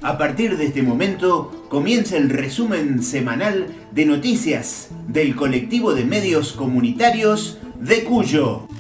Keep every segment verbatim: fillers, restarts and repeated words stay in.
A partir de este momento comienza el resumen semanal de noticias del colectivo de medios comunitarios de Cuyo.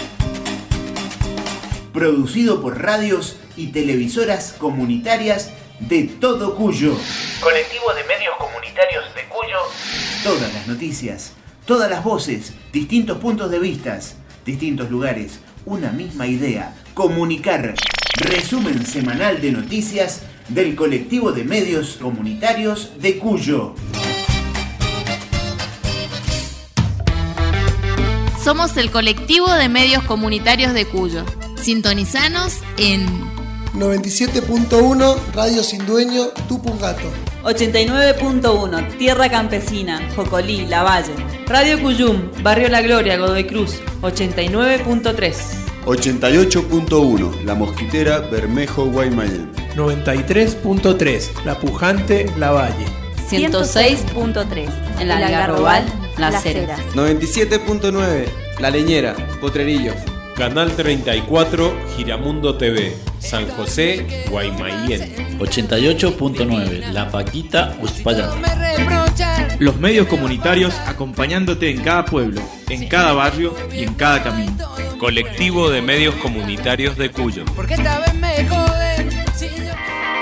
Producido por radios y televisoras comunitarias de todo Cuyo. Colectivo de medios comunitarios de Cuyo. Todas las noticias, todas las voces, distintos puntos de vista, distintos lugares, una misma idea: comunicar. Resumen semanal de noticias del colectivo de medios comunitarios de Cuyo. Somos el colectivo de medios comunitarios de Cuyo. Sintonizanos en noventa y siete punto uno Radio Sin Dueño, Tupungato. ochenta y nueve punto uno Tierra Campesina, Jocolí, Lavalle. Radio Cuyum, Barrio La Gloria, Godoy Cruz. ochenta y nueve punto tres ochenta y ocho punto uno La Mosquitera, Bermejo, Guaymallén. noventa y tres punto tres La Pujante, Lavalle. ciento seis punto tres en la Algarrobal, Las Heras. noventa y siete punto nueve La Leñera, Potrerillos. Canal treinta y cuatro, Giramundo T V, San José, Guaymallén. ochenta y ocho punto nueve La Paquita, Uspallata. Los medios comunitarios acompañándote en cada pueblo, en cada barrio y en cada camino. Colectivo de medios comunitarios de Cuyo. Porque esta vez me joden. Si yo...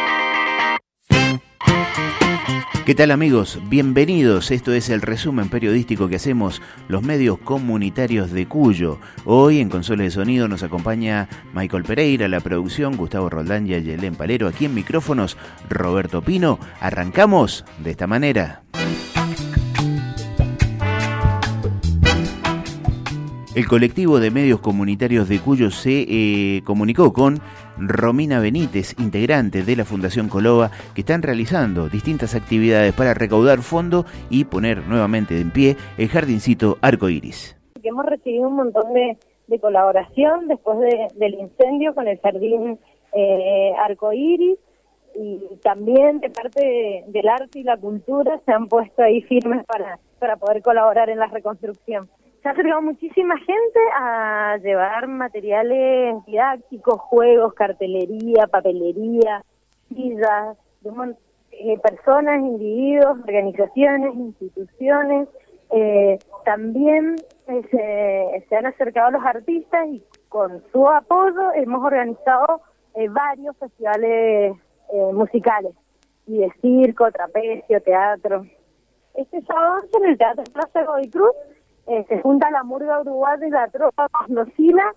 ¿Qué tal, amigos? Bienvenidos. Esto es el resumen periodístico que hacemos los medios comunitarios de Cuyo. Hoy en Consolas de Sonido nos acompaña Michael Pereira, la producción, Gustavo Roldán y Ayelén Palero. Aquí en micrófonos, Roberto Pino. Arrancamos de esta manera. El colectivo de medios comunitarios de Cuyo se eh, comunicó con Romina Benítez, integrante de la Fundación Coloba, que están realizando distintas actividades para recaudar fondos y poner nuevamente en pie el jardincito Arco Iris. Hemos recibido un montón de, de colaboración después de, del incendio con el jardín eh, Arco Iris, y también de parte de, del arte y la cultura se han puesto ahí firmes para, para poder colaborar en la reconstrucción. Se ha acercado muchísima gente a llevar materiales didácticos, juegos, cartelería, papelería, sillas, eh, personas, individuos, organizaciones, instituciones. Eh, también eh, se, se han acercado los artistas y con su apoyo hemos organizado eh, varios festivales eh, musicales y de circo, trapecio, teatro. Este sábado en el Teatro Plaza Godoy Cruz Eh, se junta la murga uruguaya y la tropa mendocina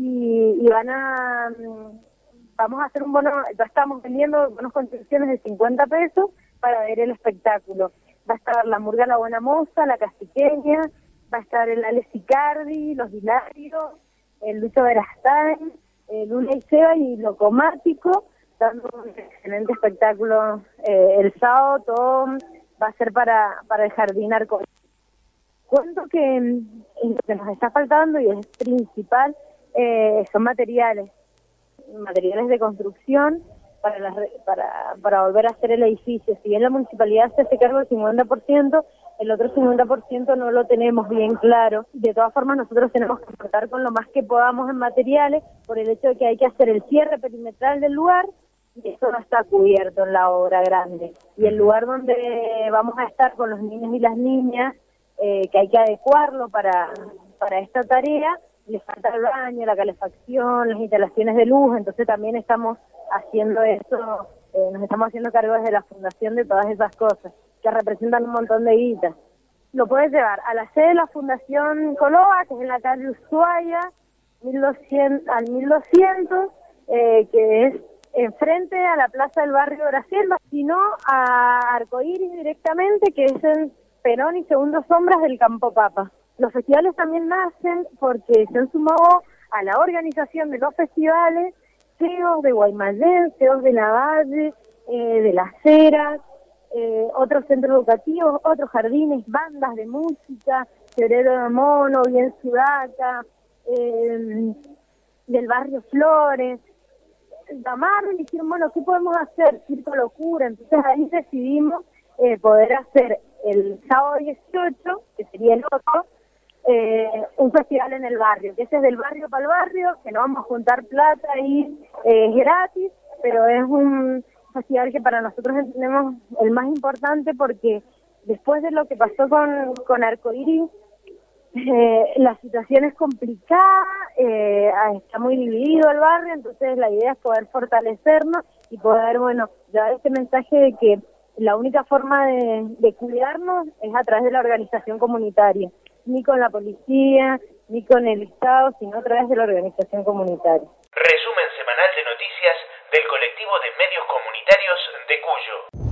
y, y van a vamos a hacer un bono, ya estamos vendiendo bonos contribuciones de cincuenta pesos para ver el espectáculo. Va a estar la murga La Buena Moza, la Castiqueña, va a estar el Ale Sicardi, los Hilarios, el Lucho Verastain, el Lula y Seba y Locomático, dando un excelente espectáculo eh, el sábado. Todo va a ser para, para el Jardín Arco. Cuento que lo que nos está faltando y es principal eh, son materiales, materiales de construcción para, la, para para volver a hacer el edificio. Si bien la municipalidad se hace cargo del cincuenta por ciento, el otro cincuenta por ciento no lo tenemos bien claro. De todas formas, nosotros tenemos que contar con lo más que podamos en materiales por el hecho de que hay que hacer el cierre perimetral del lugar y eso no está cubierto en la obra grande. Y el lugar donde vamos a estar con los niños y las niñas, Eh, que hay que adecuarlo para para esta tarea, le falta el baño, la calefacción, las instalaciones de luz, entonces también estamos haciendo eso, eh, nos estamos haciendo cargo desde la fundación de todas esas cosas, que representan un montón de guitas. Lo puedes llevar a la sede de la Fundación Coloba, que es en la calle Ushuaia, mil doscientos, al mil doscientos, eh, que es enfrente a la Plaza del Barrio Graciela, sino a Arco Iris directamente, que es en Perón y Segundo Sombras del Campo Papa. Los festivales también nacen porque se han sumado a la organización de los festivales C E Os de Guaymallén, C E Os de Lavalle, eh, de Las Heras, eh, otros centros educativos, otros jardines, bandas de música, Febrero de Mono, Bien Sudaca, eh, del barrio Flores. Llamaron y dijeron, bueno, ¿qué podemos hacer? Circo Locura. Entonces ahí decidimos eh, poder hacer el sábado dieciocho, que sería el otro, eh, un festival en el barrio, que ese es del barrio para el barrio, que no vamos a juntar plata y eh, es gratis, pero es un festival que para nosotros entendemos el más importante porque después de lo que pasó con, con Arcoíris, eh, la situación es complicada, eh, está muy dividido el barrio, entonces la idea es poder fortalecernos y poder, bueno, dar este mensaje de que la única forma de, de cuidarnos es a través de la organización comunitaria, ni con la policía, ni con el Estado, sino a través de la organización comunitaria. Resumen semanal de noticias del colectivo de medios comunitarios de Cuyo.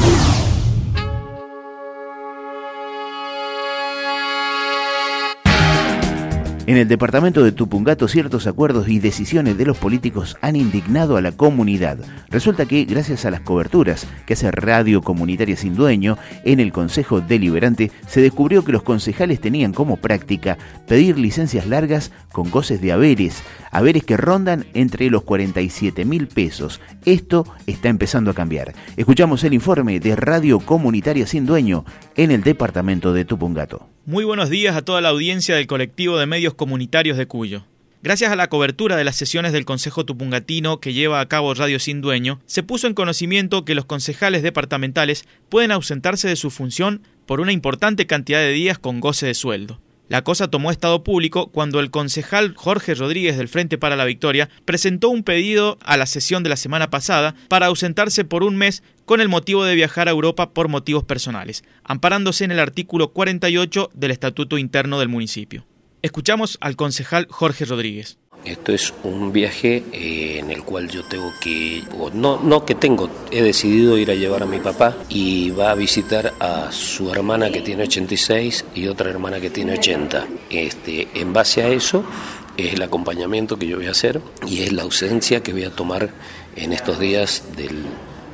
En el departamento de Tupungato, ciertos acuerdos y decisiones de los políticos han indignado a la comunidad. Resulta que, gracias a las coberturas que hace Radio Comunitaria Sin Dueño, en el Consejo Deliberante se descubrió que los concejales tenían como práctica pedir licencias largas con goces de haberes, haberes que rondan entre los cuarenta y siete mil pesos. Esto está empezando a cambiar. Escuchamos el informe de Radio Comunitaria Sin Dueño en el departamento de Tupungato. Muy buenos días a toda la audiencia del colectivo de medios comunitarios de Cuyo. Gracias a la cobertura de las sesiones del Consejo Tupungatino que lleva a cabo Radio Sin Dueño, se puso en conocimiento que los concejales departamentales pueden ausentarse de su función por una importante cantidad de días con goce de sueldo. La cosa tomó estado público cuando el concejal Jorge Rodríguez del Frente para la Victoria presentó un pedido a la sesión de la semana pasada para ausentarse por un mes con el motivo de viajar a Europa por motivos personales, amparándose en el artículo cuarenta y ocho del Estatuto Interno del municipio. Escuchamos al concejal Jorge Rodríguez. Esto es un viaje eh, en el cual yo tengo que, o no, no que tengo, he decidido ir a llevar a mi papá y va a visitar a su hermana que tiene ochenta y seis y otra hermana que tiene ochenta. Este, en base a eso es el acompañamiento que yo voy a hacer y es la ausencia que voy a tomar en estos días del,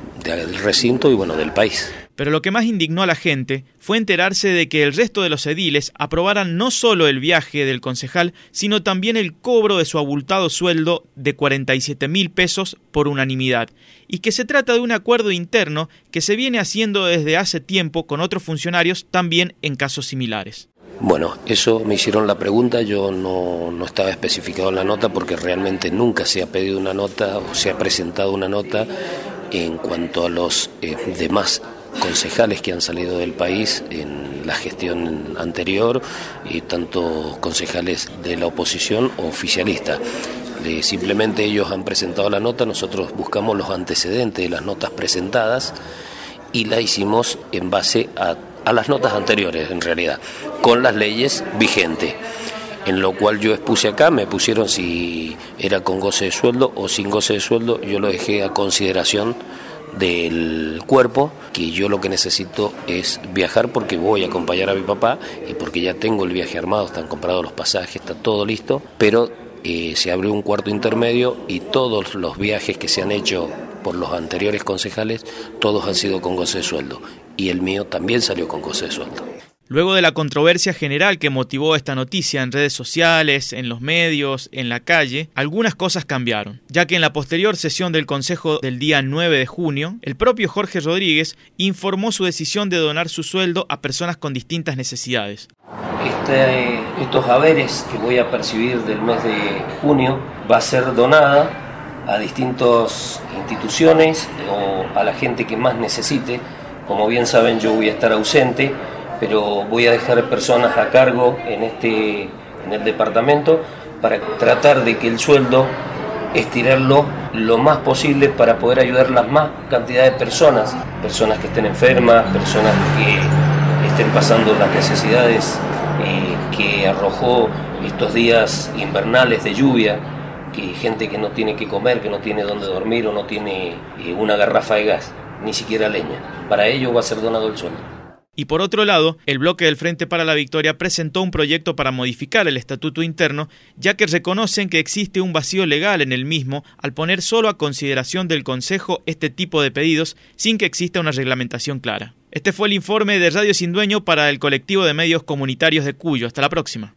del recinto y bueno, del país. Pero lo que más indignó a la gente fue enterarse de que el resto de los ediles aprobaran no solo el viaje del concejal, sino también el cobro de su abultado sueldo de cuarenta y siete mil pesos por unanimidad, y que se trata de un acuerdo interno que se viene haciendo desde hace tiempo con otros funcionarios también en casos similares. Bueno, eso me hicieron la pregunta, yo no, no estaba especificado en la nota porque realmente nunca se ha pedido una nota o se ha presentado una nota en cuanto a los eh, demás concejales que han salido del país en la gestión anterior y tanto concejales de la oposición o oficialista. Eh, simplemente ellos han presentado la nota, nosotros buscamos los antecedentes de las notas presentadas y la hicimos en base a, a las notas anteriores en realidad, con las leyes vigentes. En lo cual yo expuse acá, me pusieron si era con goce de sueldo o sin goce de sueldo, yo lo dejé a consideración del cuerpo, que yo lo que necesito es viajar porque voy a acompañar a mi papá y porque ya tengo el viaje armado, están comprados los pasajes, está todo listo, pero eh, se abrió un cuarto intermedio y todos los viajes que se han hecho por los anteriores concejales, todos han sido con goce de sueldo y el mío también salió con goce de sueldo. Luego de la controversia general que motivó esta noticia en redes sociales, en los medios, en la calle, algunas cosas cambiaron, ya que en la posterior sesión del Consejo del día nueve de junio, el propio Jorge Rodríguez informó su decisión de donar su sueldo a personas con distintas necesidades. Este, estos haberes que voy a percibir del mes de junio va a ser donada a distintas instituciones o a la gente que más necesite. Como bien saben, yo voy a estar ausente, pero voy a dejar personas a cargo en este en el departamento para tratar de que el sueldo estirarlo lo más posible para poder ayudar a la más cantidad de personas, personas que estén enfermas, personas que estén pasando las necesidades eh, que arrojó estos días invernales de lluvia, que gente que no tiene que comer, que no tiene dónde dormir o no tiene eh, una garrafa de gas, ni siquiera leña. Para ello va a ser donado el sueldo. Y por otro lado, el bloque del Frente para la Victoria presentó un proyecto para modificar el estatuto interno, ya que reconocen que existe un vacío legal en el mismo al poner solo a consideración del Consejo este tipo de pedidos sin que exista una reglamentación clara. Este fue el informe de Radio Sin Dueño para el colectivo de medios comunitarios de Cuyo. Hasta la próxima.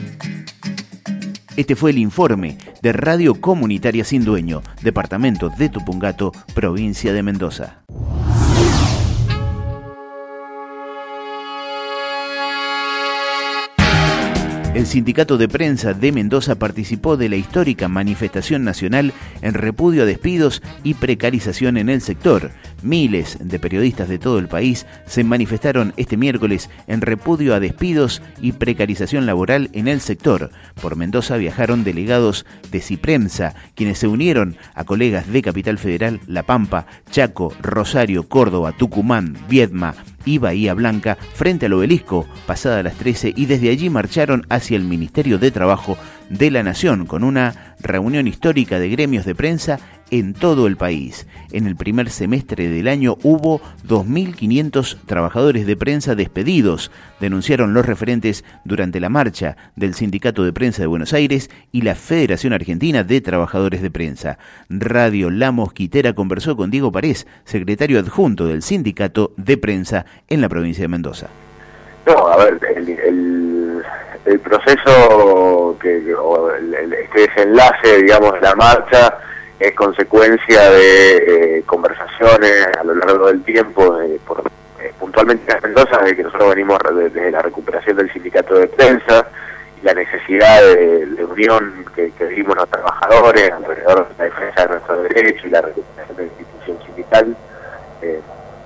Este fue el informe de Radio Comunitaria Sin Dueño, departamento de Tupungato, provincia de Mendoza. El Sindicato de Prensa de Mendoza participó de la histórica manifestación nacional en repudio a despidos y precarización en el sector. Miles de periodistas de todo el país se manifestaron este miércoles en repudio a despidos y precarización laboral en el sector. Por Mendoza viajaron delegados de Ciprensa, quienes se unieron a colegas de Capital Federal, La Pampa, Chaco, Rosario, Córdoba, Tucumán, Viedma y Bahía Blanca frente al obelisco pasada las trece, y desde allí marcharon hacia el Ministerio de Trabajo de la Nación con una reunión histórica de gremios de prensa en todo el país. En el primer semestre del año hubo dos mil quinientos trabajadores de prensa despedidos, denunciaron los referentes durante la marcha del Sindicato de Prensa de Buenos Aires y la Federación Argentina de Trabajadores de Prensa. Radio La Mosquitera conversó con Diego Parés, secretario adjunto del Sindicato de Prensa en la provincia de Mendoza. No, a ver, el, el, el proceso, que, o el, el, este desenlace, digamos, de la marcha es consecuencia de eh, conversaciones a lo largo del tiempo, eh, por, eh, puntualmente en Mendoza, de que nosotros venimos desde de la recuperación del sindicato de prensa y la necesidad de, de unión que, que vimos los trabajadores alrededor de la defensa de nuestros derechos y la recuperación de la institución sindical. Eh,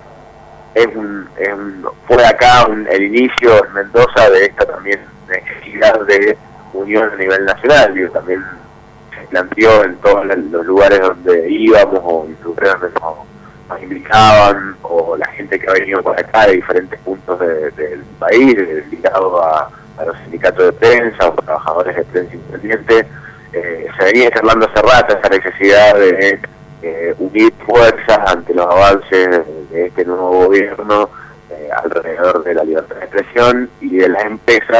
es un, es un, fue acá un, el inicio en Mendoza de esta también necesidad de unión a nivel nacional. Digo, también se planteó en todos los lugares donde íbamos o en lugares donde nos, nos implicaban, o la gente que ha venido por acá de diferentes puntos de, del país, ligado a, a los sindicatos de prensa o trabajadores de prensa independiente. Eh, se venía charlando hace rato esa necesidad de eh, unir fuerzas ante los avances de este nuevo gobierno eh, alrededor de la libertad de expresión y de las empresas,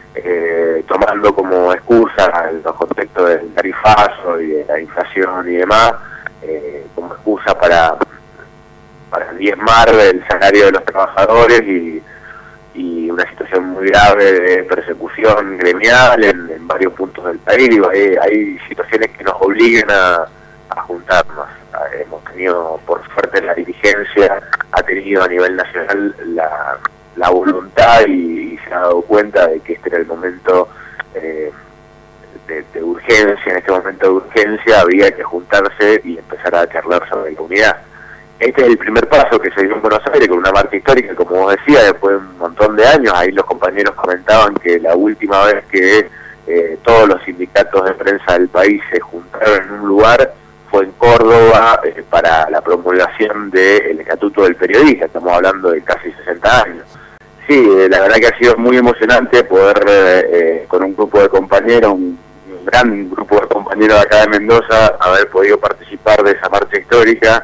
eh, tomando como excusa los contextos del tarifazo y de la inflación y demás, eh, como excusa para, para diezmar el salario de los trabajadores y, y una situación muy grave de persecución gremial en, en varios puntos del país. Digo, hay, hay situaciones que nos obligan a, a juntarnos. Hemos tenido, por suerte, la dirigencia ha tenido a nivel nacional la, la voluntad y, y se ha dado cuenta de que este era el momento eh, de, de urgencia. En este momento de urgencia había que juntarse y empezar a charlar sobre la unidad. Este es el primer paso que se dio en Buenos Aires con una marcha histórica, como vos decías, después de un montón de años. Ahí los compañeros comentaban que la última vez que eh, todos los sindicatos de prensa del país se juntaron en un lugar fue en Córdoba eh, para la promulgación del Estatuto del Periodista. Estamos hablando de casi sesenta años. Sí, eh, la verdad que ha sido muy emocionante poder, eh, eh, con un grupo de compañeros, un, un gran grupo de compañeros de acá de Mendoza, haber podido participar de esa marcha histórica.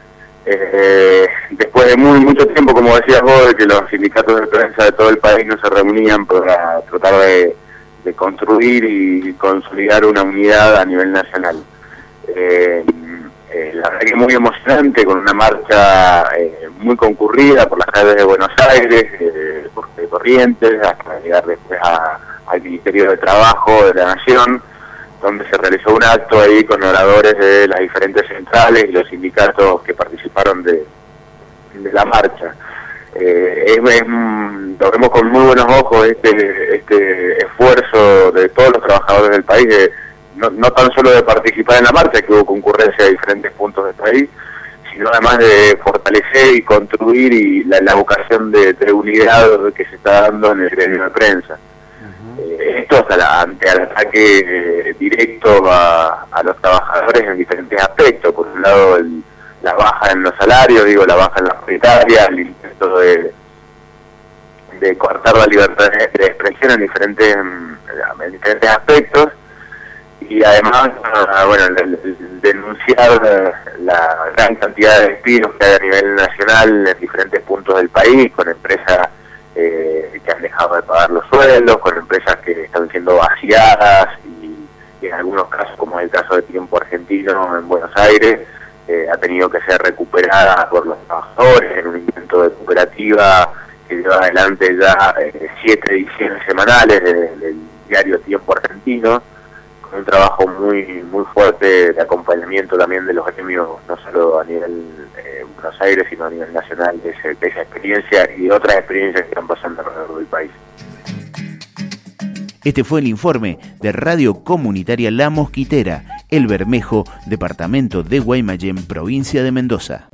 Eh, después de muy mucho tiempo, como decías vos, de que los sindicatos de prensa de todo el país no se reunían para tratar de, de construir y consolidar una unidad a nivel nacional. Eh, eh, la verdad que es muy emocionante, con una marcha eh, muy concurrida por las calles de Buenos Aires, eh, por de Corrientes, hasta llegar después a, al Ministerio de Trabajo de la Nación, donde se realizó un acto ahí con oradores de las diferentes centrales y los sindicatos que participaron de, de la marcha. Eh, es, es, lo vemos con muy buenos ojos este, este esfuerzo de todos los trabajadores del país, de, no, no tan solo de participar en la marcha, que hubo concurrencia de diferentes puntos del país, sino además de fortalecer y construir y la, la vocación de, de unidad que se está dando en el gremio de prensa. Esto hasta la, ante el ataque eh, directo a, a los trabajadores en diferentes aspectos. Por un lado, el, la baja en los salarios, digo, la baja en las paritarias, el intento de, de coartar la libertad de, de expresión en diferentes, en diferentes aspectos, y además, bueno, el, el denunciar la gran cantidad de despidos que hay a nivel nacional en diferentes puntos del país, con empresas Eh, que han dejado de pagar los sueldos, con empresas que están siendo vaciadas y, y en algunos casos, como es el caso de Tiempo Argentino en Buenos Aires, eh, ha tenido que ser recuperada por los trabajadores en un intento de cooperativa que lleva adelante ya eh, siete ediciones semanales de, del diario Tiempo Argentino, con un trabajo muy muy fuerte de acompañamiento también de los gremios, no solo a nivel eh, Buenos Aires, sino a nivel nacional, de, ese, de esa experiencia y de otras experiencias que están pasando alrededor del país. Este fue el informe de Radio Comunitaria La Mosquitera, El Bermejo, departamento de Guaymallén, provincia de Mendoza.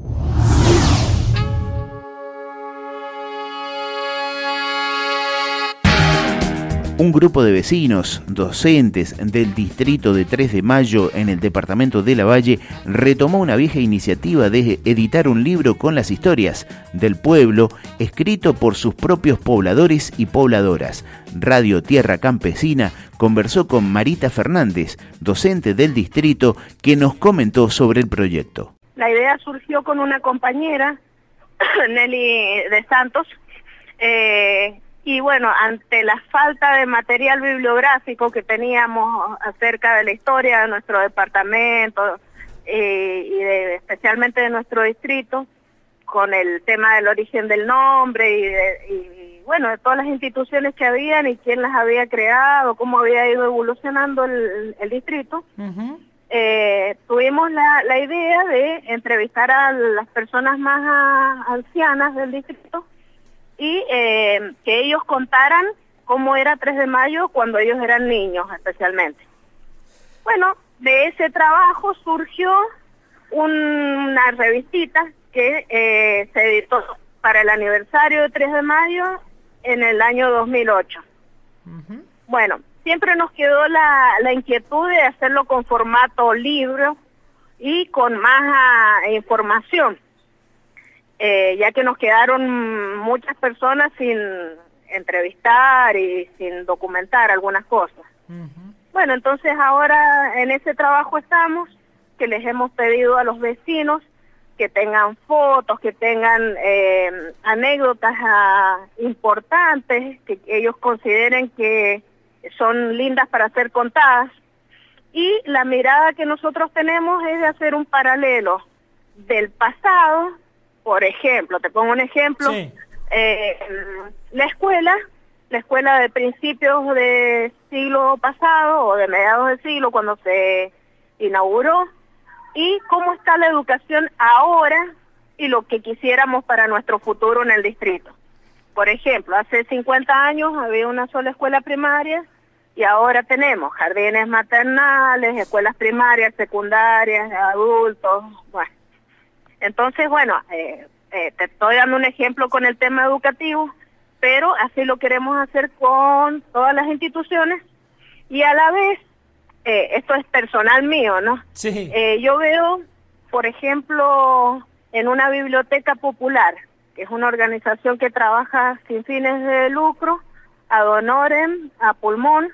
Un grupo de vecinos, docentes del distrito de tres de mayo en el departamento de Lavalle retomó una vieja iniciativa de editar un libro con las historias del pueblo escrito por sus propios pobladores y pobladoras. Radio Tierra Campesina conversó con Marita Fernández, docente del distrito, que nos comentó sobre el proyecto. La idea surgió con una compañera, Nelly de Santos, eh, y bueno, ante la falta de material bibliográfico que teníamos acerca de la historia de nuestro departamento eh, y de, especialmente de nuestro distrito, con el tema del origen del nombre y, de, y bueno, de todas las instituciones que habían y quién las había creado, cómo había ido evolucionando el, el distrito, uh-huh. eh, tuvimos la, la idea de entrevistar a las personas más a, ancianas del distrito y eh, que ellos contaran cómo era tres de mayo cuando ellos eran niños especialmente. Bueno, de ese trabajo surgió un, una revistita que eh, se editó para el aniversario de tres de mayo en el año dos mil ocho. Uh-huh. Bueno, siempre nos quedó la, la inquietud de hacerlo con formato libro y con más uh, información. Eh, ya que nos quedaron muchas personas sin entrevistar y sin documentar algunas cosas. Uh-huh. Bueno, entonces ahora en ese trabajo estamos, que les hemos pedido a los vecinos que tengan fotos, que tengan eh, anécdotas uh, importantes, que ellos consideren que son lindas para ser contadas. Y la mirada que nosotros tenemos es de hacer un paralelo del pasado. Por ejemplo, te pongo un ejemplo, sí. eh, la escuela, la escuela de principios del siglo pasado o de mediados del siglo cuando se inauguró, y cómo está la educación ahora y lo que quisiéramos para nuestro futuro en el distrito. Por ejemplo, hace cincuenta años había una sola escuela primaria y ahora tenemos jardines maternales, escuelas primarias, secundarias, adultos, bueno. Entonces, bueno, eh, eh, te estoy dando un ejemplo con el tema educativo, pero así lo queremos hacer con todas las instituciones y a la vez, eh, esto es personal mío, ¿no? Sí. Eh, yo veo, por ejemplo, en una biblioteca popular, que es una organización que trabaja sin fines de lucro, ad honorem, a pulmón,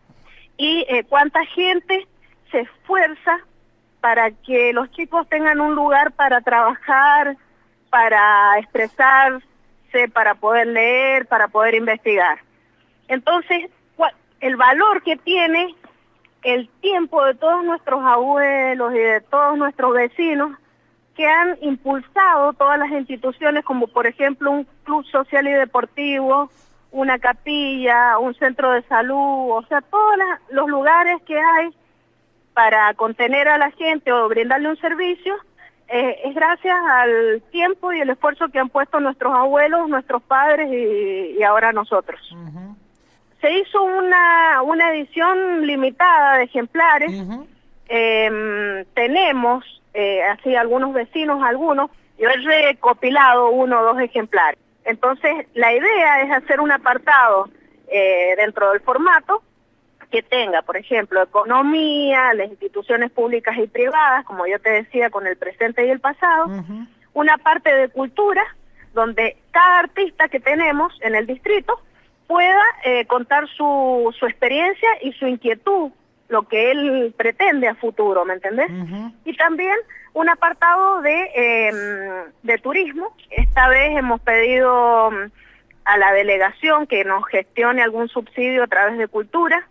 y eh, cuánta gente se esfuerza para que los chicos tengan un lugar para trabajar, para expresarse, para poder leer, para poder investigar. Entonces, el valor que tiene el tiempo de todos nuestros abuelos y de todos nuestros vecinos que han impulsado todas las instituciones, como por ejemplo un club social y deportivo, una capilla, un centro de salud, o sea, todos los lugares que hay para contener a la gente o brindarle un servicio, eh, es gracias al tiempo y el esfuerzo que han puesto nuestros abuelos, nuestros padres y, y ahora nosotros. Uh-huh. Se hizo una, una edición limitada de ejemplares, uh-huh. eh, tenemos, eh, así algunos vecinos, algunos, yo he recopilado uno o dos ejemplares. Entonces, la idea es hacer un apartado eh, dentro del formato, que tenga, por ejemplo, economía, las instituciones públicas y privadas, como yo te decía, con el presente y el pasado, uh-huh. una parte de cultura, donde cada artista que tenemos en el distrito pueda eh, contar su, su experiencia y su inquietud, lo que él pretende a futuro, ¿me entendés? Uh-huh. Y también un apartado de, eh, de turismo. Esta vez hemos pedido a la delegación que nos gestione algún subsidio a través de cultura.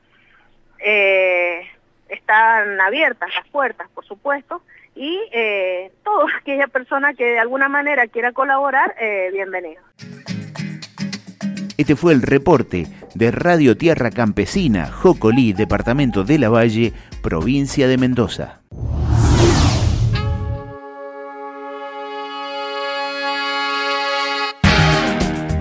Eh, están abiertas las puertas, por supuesto, y eh, toda aquella persona que de alguna manera quiera colaborar, eh, bienvenido. Este fue el reporte de Radio Tierra Campesina, Jocolí, departamento de Lavalle, provincia de Mendoza.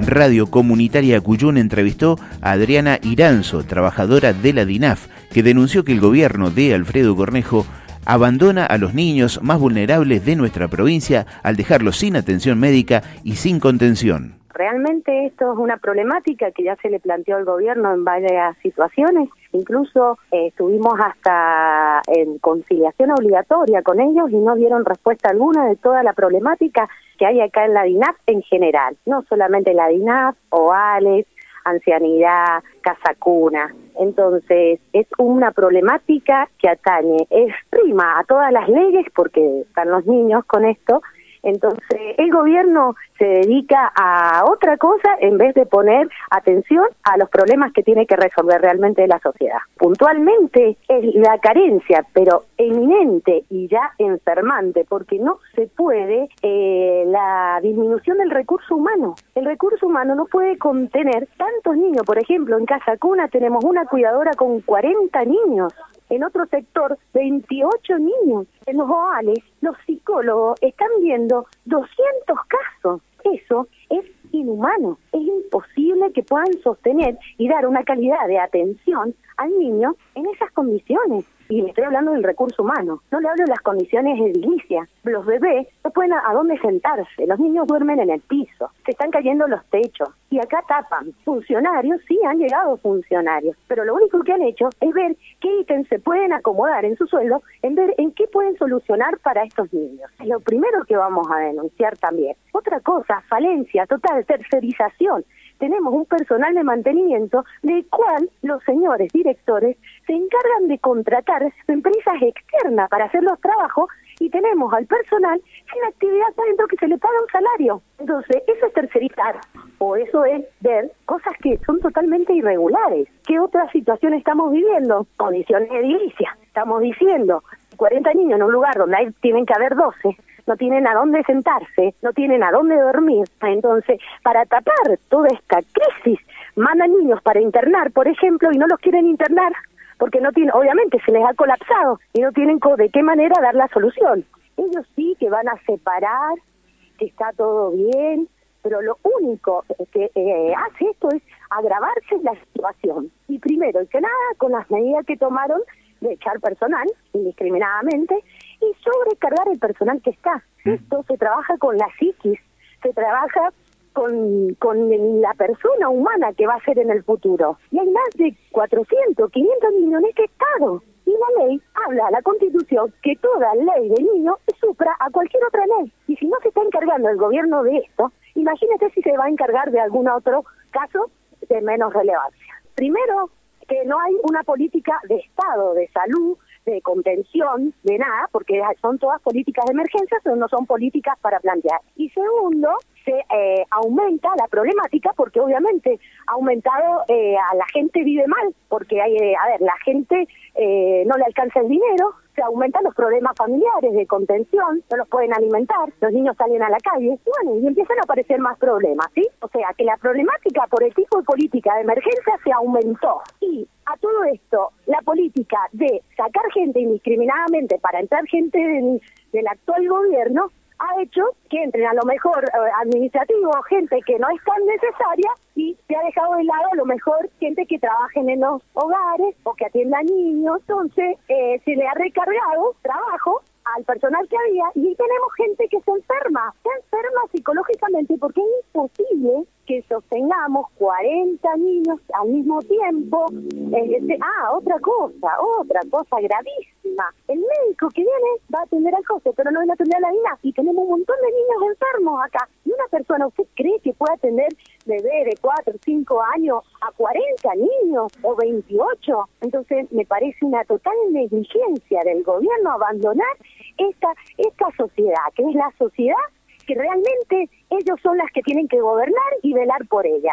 Radio Comunitaria Cuyún entrevistó a Adriana Iranzo, trabajadora de la DINAF, que denunció que el gobierno de Alfredo Cornejo abandona a los niños más vulnerables de nuestra provincia al dejarlos sin atención médica y sin contención. Realmente esto es una problemática que ya se le planteó al gobierno en varias situaciones, incluso eh, estuvimos hasta en conciliación obligatoria con ellos y no dieron respuesta alguna de toda la problemática que hay acá en la DINAF en general, no solamente la DINAF, OALES, ancianidad, casa cuna. Entonces es una problemática que atañe, es prima a todas las leyes porque están los niños con esto. Entonces el gobierno se dedica a otra cosa en vez de poner atención a los problemas que tiene que resolver realmente la sociedad. Puntualmente es la carencia, pero eminente y ya enfermante, porque no se puede eh, la disminución del recurso humano. El recurso humano no puede contener tantos niños. Por ejemplo, en Casa Cuna tenemos una cuidadora con cuarenta niños. En otro sector, veintiocho niños. En los OALES, los psicólogos están viendo doscientos casos. Eso es inhumano. Es imposible que puedan sostener y dar una calidad de atención al niño en esas condiciones. Y le estoy hablando del recurso humano. No le hablo de las condiciones edilicias. Los bebés no pueden a, a dónde sentarse. Los niños duermen en el piso. Se están cayendo los techos. Y acá tapan. Funcionarios, sí, han llegado funcionarios. Pero lo único que han hecho es ver qué ítems se pueden acomodar en su sueldo, en ver en qué pueden solucionar para estos niños. Es lo primero que vamos a denunciar también. Otra cosa, falencia total, tercerización. Tenemos un personal de mantenimiento del cual los señores directores se encargan de contratar empresas externas para hacer los trabajos y tenemos al personal sin actividad adentro que se le paga un salario. Entonces, eso es tercerizar o eso es ver cosas que son totalmente irregulares. ¿Qué otra situación estamos viviendo? Condiciones edilicias. Estamos diciendo cuarenta niños en un lugar donde hay, tienen que haber doce. No tienen a dónde sentarse, no tienen a dónde dormir. Entonces, para tapar toda esta crisis, mandan niños para internar, por ejemplo, y no los quieren internar, porque no tienen, obviamente se les ha colapsado, y no tienen de qué manera dar la solución. Ellos sí que van a separar, que está todo bien, pero lo único que eh, hace esto es agravarse la situación. Y primero y que nada, con las medidas que tomaron de echar personal indiscriminadamente, y sobrecargar el personal que está. Esto se trabaja con la psiquis, se trabaja con, con la persona humana que va a ser en el futuro. Y hay más de cuatrocientos, quinientos niños en este estado. Y la ley habla, la Constitución, que toda ley de niño supra a cualquier otra ley. Y si no se está encargando el gobierno de esto, imagínate si se va a encargar de algún otro caso de menos relevancia. Primero, que no hay una política de Estado, de salud, de contención, de nada, porque son todas políticas de emergencia, pero no son políticas para plantear. Y segundo, se eh, aumenta la problemática porque obviamente ha aumentado, eh, a la gente vive mal, porque hay, eh, a ver, la gente eh, no le alcanza el dinero, se aumentan los problemas familiares de contención, no los pueden alimentar, los niños salen a la calle, y bueno, y empiezan a aparecer más problemas, ¿sí? O sea, que la problemática por el tipo de política de emergencia se aumentó. Y a todo esto, la política de sacar gente indiscriminadamente para entrar gente del, del actual gobierno ha hecho que entren a lo mejor eh, administrativos, gente que no es tan necesaria, y se ha dejado de lado a lo mejor gente que trabaje en los hogares o que atienda niños. Entonces eh, se le ha recargado trabajo al personal que había y tenemos gente que se enferma, se enferma psicológicamente porque es imposible que sostengamos cuarenta niños al mismo tiempo. Eh, este, ah, otra cosa, otra cosa gravísima. El médico que viene va a atender al José, pero no viene a atender a la Dina. Y tenemos un montón de niños enfermos acá. Y una persona, ¿usted cree que puede atender bebé de cuatro o cinco años a cuarenta niños o veintiocho? Entonces me parece una total negligencia del gobierno abandonar esta, esta sociedad, que es la sociedad que realmente ellos son las que tienen que gobernar y velar por ella.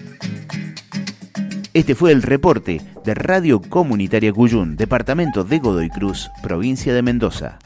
Este fue el reporte de Radio Comunitaria Cuyún, departamento de Godoy Cruz, provincia de Mendoza.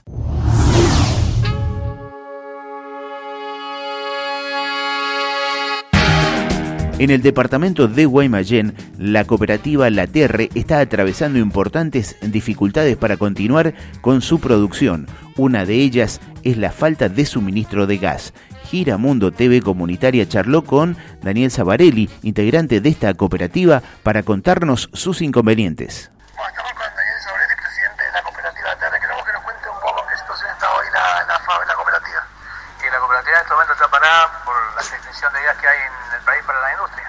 En el departamento de Guaymallén, la cooperativa La Terre está atravesando importantes dificultades para continuar con su producción. Una de ellas es la falta de suministro de gas. Giramundo T V Comunitaria charló con Daniel Zabarelli, integrante de esta cooperativa, para contarnos sus inconvenientes. Bueno, estamos con Daniel Zabarelli, presidente de la cooperativa La Terre. Queremos que nos cuente un poco en qué situación está hoy la, la, la cooperativa. Y la cooperativa en este momento está parada por la restricción de gas que hay en el país para la industria.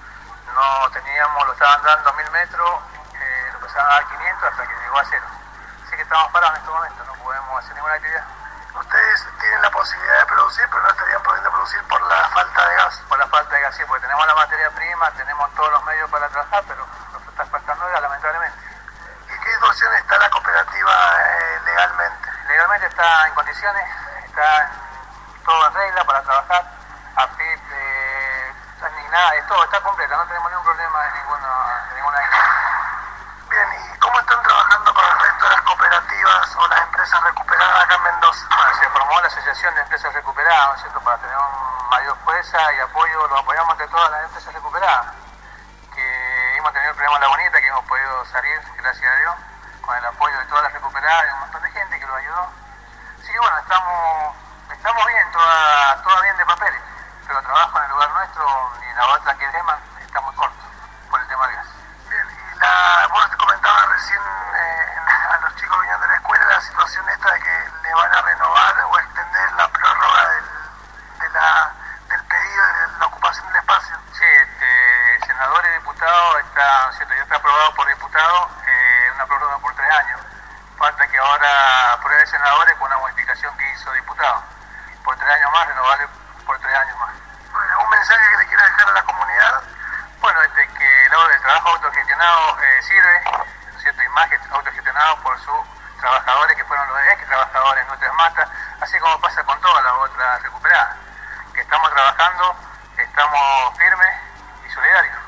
No teníamos, lo estaban dando mil metros, eh, lo empezaban a dar quinientos hasta que llegó a cero. Así que estamos parados en este momento, no podemos hacer ninguna actividad. Ustedes tienen la posibilidad de producir, pero no estarían pudiendo producir por la falta de gas. Por la falta de gas, sí, porque tenemos la materia prima, tenemos todos los medios para trabajar, pero nos está faltando gas, lamentablemente. ¿Y qué situación está la cooperativa eh, legalmente? Legalmente está en condiciones, está en, todo en regla para trabajar, a F I P, eh, ni nada, es todo, está completa, no tenemos ningún problema de, ninguno, de ninguna índole. Bien, ¿y cómo están trabajando con el resto de las cooperativas o las empresas recuperadas acá en Mendoza? Bueno, se formó la Asociación de Empresas Recuperadas, ¿no es cierto?, para tener un mayor fuerza y apoyo, lo apoyamos entre todas las empresas recuperadas, que hemos tenido el programa La Bonita, que hemos podido salir, gracias a Dios, con el apoyo de todas las recuperadas y un montón de gente que lo ayudó. Así que bueno, estamos, estamos bien, toda, toda bien de papeles, pero trabajo en el lugar nuestro, ni la otra que es Deman, está muy corto por el tema del gas. Bien, y la, vos te comentabas recién eh, a los chicos que vienen de la escuela la situación esta de que le van a renovar o extender la prórroga del, de la, del pedido de la ocupación del espacio. Sí, este, senador y diputado está, ¿cierto? Ya está aprobado por diputado eh, una prórroga por tres años. Falta que ahora apruebe senadores con una modificación que hizo diputado. Por tres años más, renovarle por tres años más. Bueno, ¿un mensaje que le quiera dejar a la comunidad? Bueno, este, que el trabajo autogestionado eh, sirve, ¿no es cierto? Y más autogestionado por sus trabajadores que fueron los ex trabajadores de nuestras matas, así como pasa con todas las otras recuperadas. Que estamos trabajando, estamos firmes y solidarios.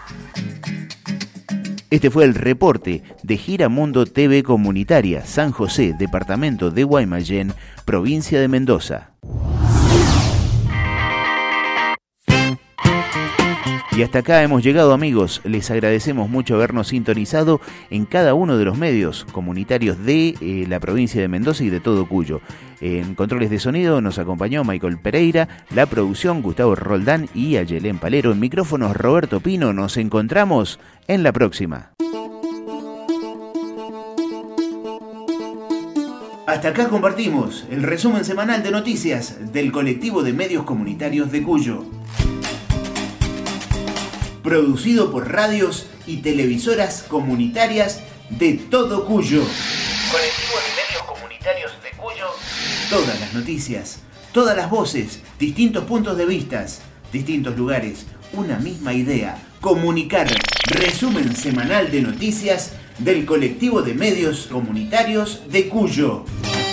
Este fue el reporte de Giramundo T V Comunitaria, San José, departamento de Guaymallén, provincia de Mendoza. Y hasta acá hemos llegado, amigos. Les agradecemos mucho habernos sintonizado en cada uno de los medios comunitarios de eh, la provincia de Mendoza y de todo Cuyo. En controles de sonido nos acompañó Michael Pereira, la producción Gustavo Roldán y Ayelén Palero. En micrófonos Roberto Pino. Nos encontramos en la próxima. Hasta acá compartimos el resumen semanal de noticias del colectivo de medios comunitarios de Cuyo. Producido por radios y televisoras comunitarias de todo Cuyo. Colectivo de medios comunitarios de Cuyo. Todas las noticias, todas las voces, distintos puntos de vista, distintos lugares, una misma idea. Comunicar. Resumen semanal de noticias del colectivo de medios comunitarios de Cuyo.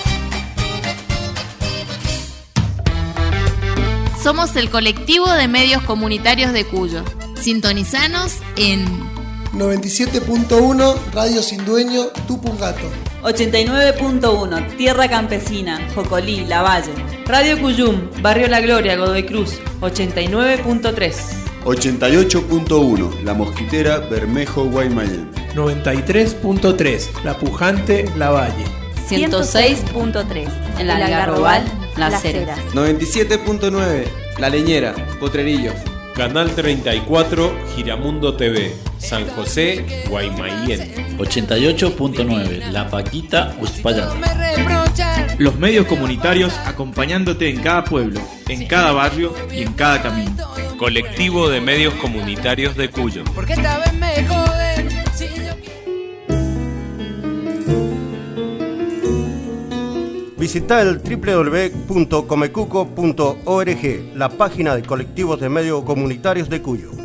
Somos el colectivo de medios comunitarios de Cuyo. Sintonizanos en noventa y siete punto uno Radio Sin Dueño, Tupungato. ochenta y nueve punto uno Tierra Campesina, Jocolí, Lavalle. Radio Cuyum, Barrio La Gloria, Godoy Cruz, ochenta y nueve punto tres. ochenta y ocho punto uno La Mosquitera, Bermejo, Guaymallén. noventa y tres punto tres La Pujante, Lavalle. ciento seis punto tres En la Algarrobal, Las Heras. noventa y siete punto nueve La Leñera, Potrerillos. Canal treinta y cuatro, Giramundo T V, San José, Guaymallén. ochenta y ocho punto nueve La Paquita, Uspallata. Los medios comunitarios acompañándote en cada pueblo, en cada barrio y en cada camino. Colectivo de medios comunitarios de Cuyo. Porque esta vez me joden. Si yo... Visita el doble u doble u doble u punto comecuco punto org, la página de colectivos de medios comunitarios de Cuyo.